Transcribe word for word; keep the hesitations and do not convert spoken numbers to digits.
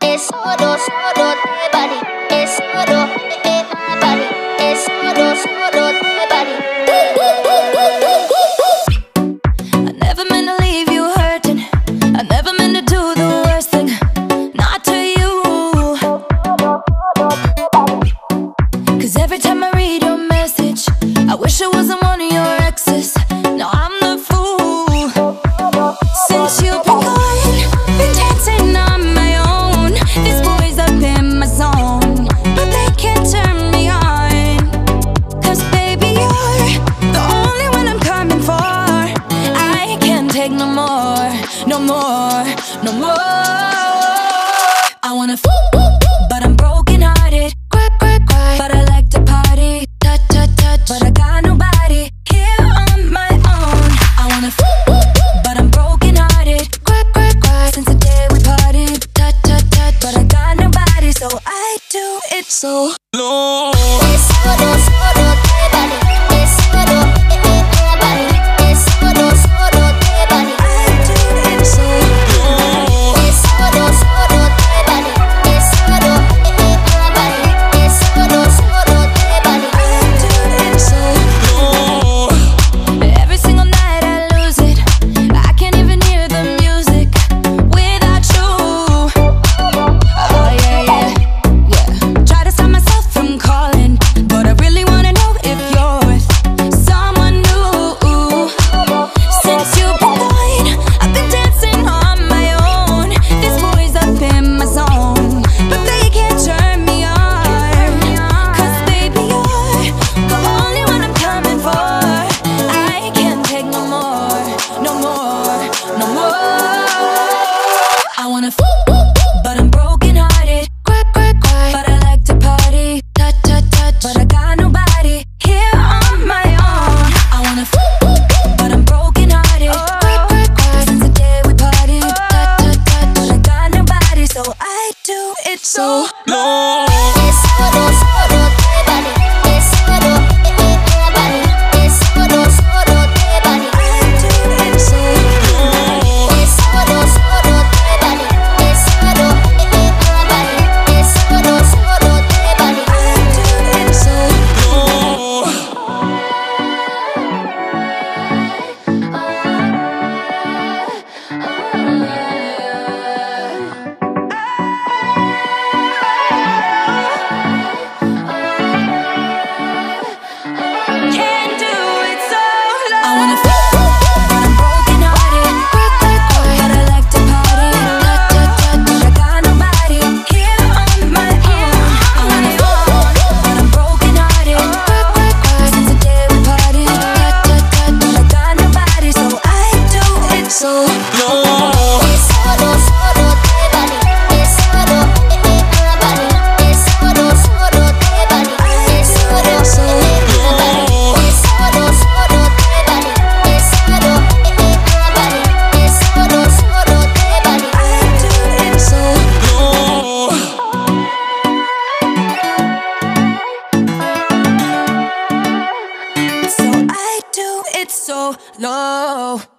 es solo, solo de body, es solo de body, es solo, solo de body. I never meant to leave you hurting. I never meant to do the worst thing, not to you. Cause every time I read your message, I wish it wasn't one of your exes. No, I'm the fool. Since you've been gone, been dancing on my own. These boys up in my zone, but they can't turn me on. Cause baby, you're the only one I'm coming for. I can't take no more, no more, no more. I wanna f but I'm broken hearted. Cry, cry, cry, but I like to party. Touch, touch, touch, but I got nobody here on my own. I wanna f but I'm broken hearted. Cry, cry, cry, since the day we parted. Touch, touch, touch, but I got nobody, so I do it so low. Es solo, solo de body, es solo de body, es solo, solo de body. I do it so low. Es solo, solo de body, es solo de body, es solo, solo de body. I do it so low. Every single night I lose it. I can't even hear the music without you. Oh yeah, yeah, yeah. Try to stop myself from calling, but I really wanna know if you're with someone new. Since you've been gone, I've been dancing on my own. These boys up in my zone, but they can't turn me on. Cause baby, you're the only one I'm coming for. I can't take no more, no more, no more. I wanna f but I'm broken hearted. Cry, cry, cry, but I like to party. Touch, touch, touch, but I got nobody here on my own. I wanna f but I'm broken hearted. Cry, cry, cry, since the day we parted. Touch, touch, touch, but I got nobody, so I do it so low. Es solo, solo de body, es solo de body, es solo, solo de body. I do it so low. Es solo, solo de body, es solo de body, es solo, solo de body. I do it so low. Can't do it so low. I wanna f but I'm broken hearted. Cry, cry, cry, but I like to party. Touch, touch, touch, but I got nobody here on my own. I wanna f but I'm broken hearted. Cry, cry, cry, since the day we parted. Touch, touch, touch, but I got nobody, so I do it so low. Es solo, solo de body, es solo de body, es solo, solo de body, es solo, solo de body, es solo, solo de body, es solo de body, es solo, solo de body. I do it so low. So I do it so low.